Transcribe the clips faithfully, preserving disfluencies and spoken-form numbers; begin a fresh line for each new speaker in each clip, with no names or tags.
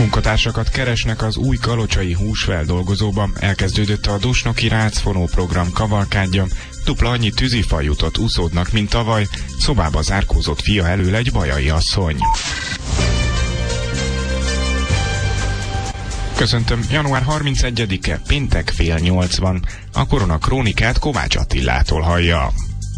Munkatársakat keresnek az új kalocsai húsfeldolgozóban. Elkezdődött a Dusnoki Rácfonó program kavalkádja. Dupla annyi tűzifa jutott úszódnak, mint tavaly. Szobába zárkózott fia elől egy bajai asszony. Köszöntöm, január harmincegyedike, péntek fél nyolc van. A Korona Krónikát Kovács Attilától hallja.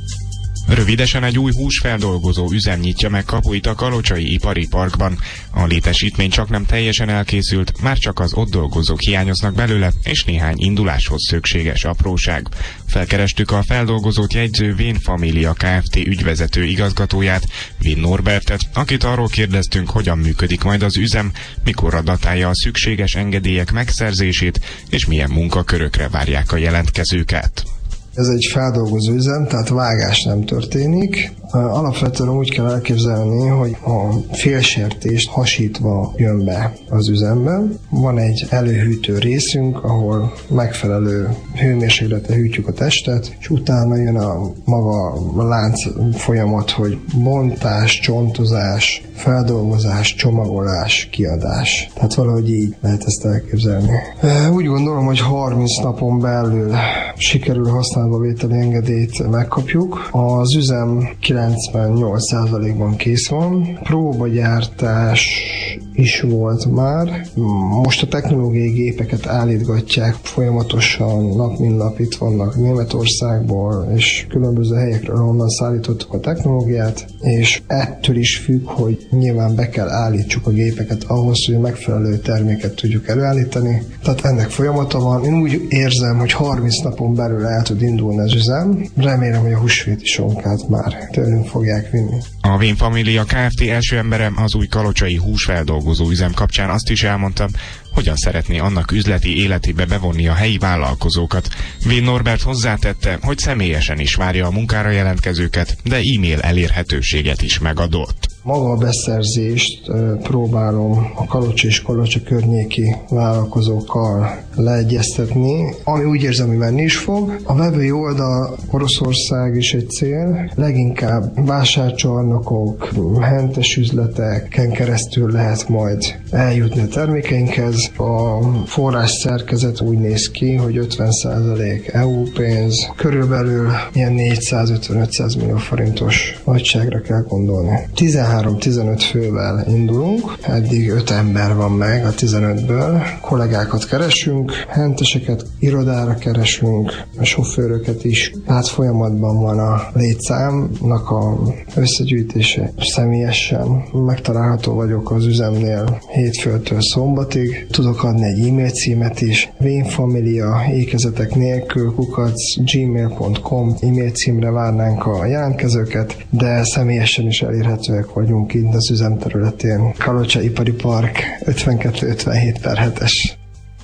Rövidesen egy új húsfeldolgozó üzem nyitja meg kapuit a Kalocsai Ipari Parkban. A létesítmény csak nem teljesen elkészült, már csak az ott dolgozók hiányoznak belőle, és néhány induláshoz szükséges apróság. Felkerestük a feldolgozót jegyző Vén Família Kft. Ügyvezető igazgatóját, Vén Norbertet, akit arról kérdeztünk, hogyan működik majd az üzem, mikorra datálja a szükséges engedélyek megszerzését, és milyen munkakörökre várják a jelentkezőket.
Ez egy feldolgozó üzem, tehát vágás nem történik. Alapvetően úgy kell elképzelni, hogy a félsertést hasítva jön be az üzemben. Van egy előhűtő részünk, ahol megfelelő hőmérsékletre hűtjük a testet, és utána jön a maga a lánc folyamat, hogy bontás, csontozás, feldolgozás, csomagolás, kiadás. Tehát valahogy így lehet ezt elképzelni. Úgy gondolom, hogy harminc napon belül sikerül használva vételi engedélyt megkapjuk. Az üzem kilencvennyolc százalékban kész van. Próbagyártás is volt már. Most a technológiai gépeket állítgatják folyamatosan, nap mint nap itt vannak Németországból és különböző helyekről, ahonnan szállítottuk a technológiát, és ettől is függ, hogy nyilván be kell állítsuk a gépeket ahhoz, hogy megfelelő terméket tudjuk előállítani. Tehát ennek folyamata van. Én úgy érzem, hogy harminc napon belül el tud indulni az üzem. Remélem, hogy a húsvéti sonkát már tőlünk fogják vinni.
A Vén Família Kft. Első embere az új kalocsai húsfeldolgozó üzem kapcsán azt is elmondta, hogyan szeretné annak üzleti életébe bevonni a helyi vállalkozókat. Vén Norbert hozzátette, hogy személyesen is várja a munkára jelentkezőket, de e-mail elérhetőséget is megadott.
Maga a beszerzést próbálom a Kalocsa és Kalocsa környéki vállalkozókkal leegyeztetni, ami úgy érzem, hogy menni is fog. A vevői oldal Oroszország is egy cél, leginkább vásárcsarnokok, hentes üzleteken keresztül lehet majd eljutni a termékeinkhez. A forrás szerkezet úgy néz ki, hogy ötven százalék é u pénz, körülbelül ilyen négyszázötven-ötszáz millió forintos nagyságra kell gondolni. tizenhárom-tizenöt fővel indulunk, eddig öt ember van meg a tizenötből, kollégákat keresünk, henteseket, irodára keresünk, a sofőröket is, hát folyamatban van a létszámnak a összegyűjtése. Személyesen megtalálható vagyok az üzemnél hétfőtől szombatig, tudok adni egy e-mail címet is, vénfamilia ékezetek nélkül kukac gmail pont com e-mail címre várnánk a jelentkezőket, de személyesen is elérhetőek vagyunk itt az üzem területén. Kalocsa Ipari Park ötvenkettő ötvenhét per hetes.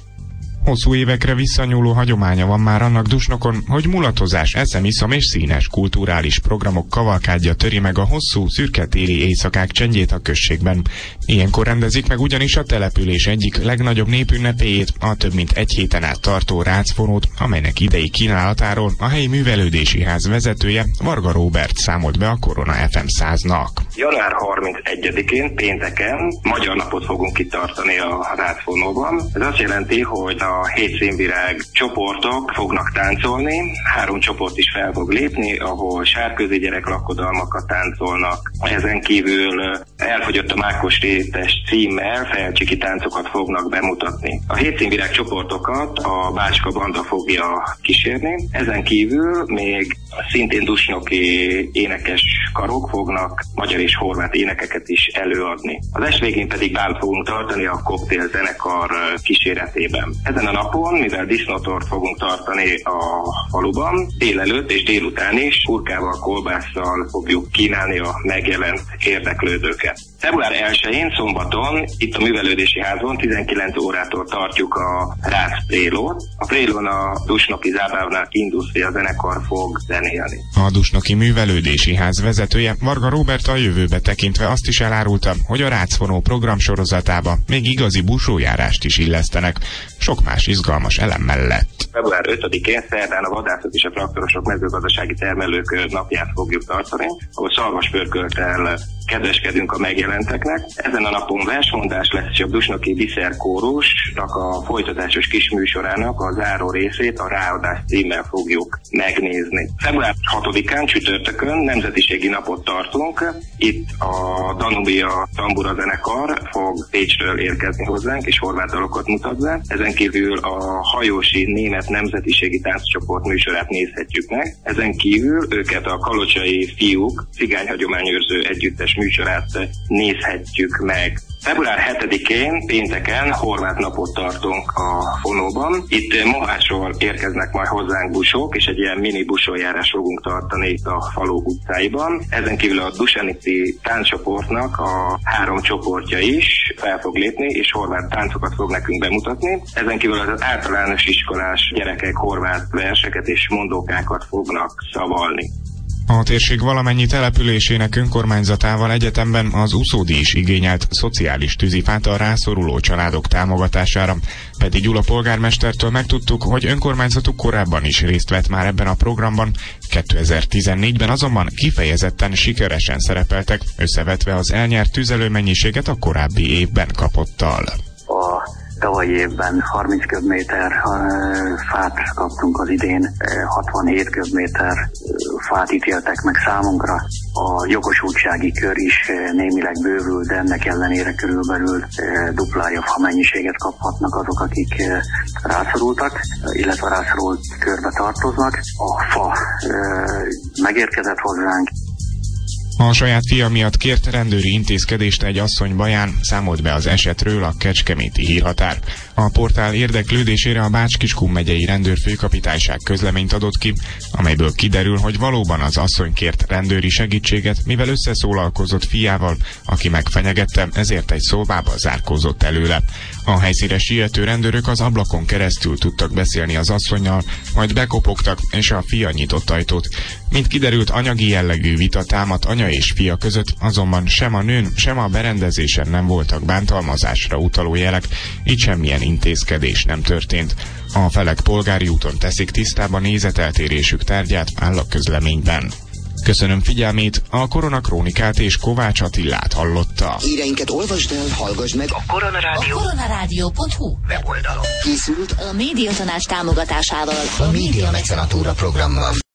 Hosszú évekre visszanyúló hagyománya van már annak Dusnokon, hogy mulatozás, eszem, iszom és színes kulturális programok kavalkádja töri meg a hosszú, szürke téli éjszakák csendjét a községben. Ilyenkor rendezik meg ugyanis a település egyik legnagyobb népünnepéjét, a több mint egy héten át tartó Rácfonót, amelynek idei kínálatáról a helyi művelődési ház vezetője, Varga Róbert számolt be a Korona ef em száznak.
január harmincegyedikén, pénteken magyar napot fogunk kitartani a Rácfonóban. Ez azt jelenti, hogy a hét színvirág csoportok fognak táncolni, három csoport is fel fog lépni, ahol sárközi gyereklakodalmakat táncolnak. Ezen kívül elfogyott a mákos rétes címmel felcsiki táncokat fognak bemutatni. A hét színvirág csoportokat a Bácska Banda fogja kísérni. Ezen kívül még szintén dusnoki énekes karok fognak magyar és horvát énekeket is előadni. Az est végén pedig bált fogunk tartani a koktél zenekar kíséretében. Ezen a napon, mivel disznótort fogunk tartani a faluban, délelőtt és délután is hurkával, kolbásszal fogjuk kínálni a megjelent érdeklődőket. február elsején, szombaton, itt a Művelődési Házon tizenkilenc órától tartjuk a Rác Prélót. A Prélón a Dusnoki Zábávna Industria zenekar fog zenélni.
A Dusnoki Művelődési Ház vezetője, Varga Róbert, a jövőbe tekintve azt is elárulta, hogy a Rácfonó programsorozatába még igazi busójárást is illesztenek, sok más izgalmas elem mellett.
február ötödikén szerdán a vadászok és a traktorosok mezőgazdasági termelők napját fogjuk tartani, ahol szalvaspörkölttel kedveskedünk a megjelent megjelenteknek. Ezen a napon versmondás lesz, és a Dusnoki Viszerkórusnak a folytatásos kis műsorának a záró részét a Ráadás címmel fogjuk megnézni. február hatodikán csütörtökön nemzetiségi napot tartunk. Itt a Danubia Tambura zenekar fog Pécsről érkezni hozzánk, és horvát dalokat mutat be. Ezen kívül a Hajósi Német Nemzetiségi Tánccsoport műsorát nézhetjük meg. Ezen kívül őket a Kalocsai Fiúk cigányhagyományőrző együttes műsorát nézhetjük meg. február hetedikén, pénteken horvát napot tartunk a Fonóban. Itt Mohásról érkeznek majd hozzánk busók, és egy ilyen mini busójárás fogunk tartani itt a falu utcáiban. Ezen kívül a Dusanici tánccsoportnak a három csoportja is fel fog lépni, és horvát táncokat fog nekünk bemutatni. Ezen kívül az általános iskolás gyerekek horvát verseket és mondókákat fognak szavalni.
A térség valamennyi településének önkormányzatával egyetemben az Uszódi is igényelt szociális tűzifát a rászoruló családok támogatására. Peti Gyula polgármestertől megtudtuk, hogy önkormányzatuk korábban is részt vett már ebben a programban, kétezer-tizennégyben azonban kifejezetten sikeresen szerepeltek, összevetve az elnyert tüzelőmennyiséget a korábbi évben kapottal.
Tavalyi évben harminc köbméter fát kaptunk, az idén hatvanhét köbméter fát ítéltek meg számunkra. A jogosultsági kör is némileg bővül, de ennek ellenére körülbelül duplája fa mennyiséget kaphatnak azok, akik rászorultak, illetve rászorult körbe tartoznak. A fa megérkezett hozzánk.
A saját fia miatt kért rendőri intézkedést egy asszony baján, számolt be az esetről a Kecskeméti Hírhatár. A portál érdeklődésére a Bács-Kiskun megyei rendőrfőkapitányság közleményt adott ki, amelyből kiderül, hogy valóban az asszony kért rendőri segítséget, mivel összeszólalkozott fiával, aki megfenyegette, ezért egy szobába zárkózott előle. A helyszínre siető rendőrök az ablakon keresztül tudtak beszélni az asszonnyal, majd bekopogtak, és a fia nyitott ajtót. Mint kiderült, anyagi jellegű vita támadt anya és fia között, azonban sem a nőn, sem a berendezésen nem voltak bántalmazásra utaló jelek, így semmilyen intézkedés nem történt. A felek polgári úton teszik tisztába nézeteltérésük tárgyát, áll a közleményben. Köszönöm figyelmét, a Koronakrónikát és Kovács Attilát hallotta.
Híreinket olvasd el, hallgass meg a Koronarádió.
A koronarádió pont hu
weboldalon. Készült
a Médiatanács támogatásával
a Média Mecenatúra programban.